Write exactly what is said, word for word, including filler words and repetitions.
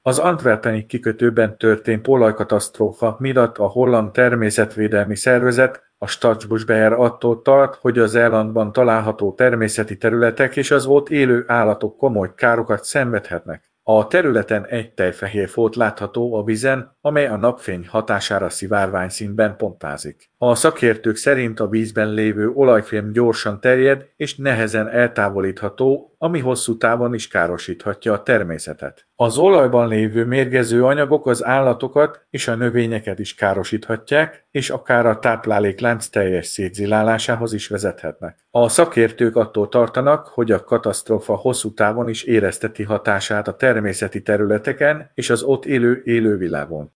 Az antwerpeni kikötőben történt olajkatasztrófa miatt a holland természetvédelmi szervezet, a Staatsbosbeheer attól tart, hogy az állandban található természeti területek és az ott élő állatok komoly károkat szenvedhetnek. A területen egy tejfehér folt látható a vízen, amely a napfény hatására szivárványszínben pompázik. A szakértők szerint a vízben lévő olajfém gyorsan terjed és nehezen eltávolítható, ami hosszú távon is károsíthatja a természetet. Az olajban lévő mérgező anyagok az állatokat és a növényeket is károsíthatják, és akár a tápláléklánc teljes szétzilálásához is vezethetnek. A szakértők attól tartanak, hogy a katasztrófa hosszú távon is érezteti hatását a természeti területeken és az ott élő élővilágon.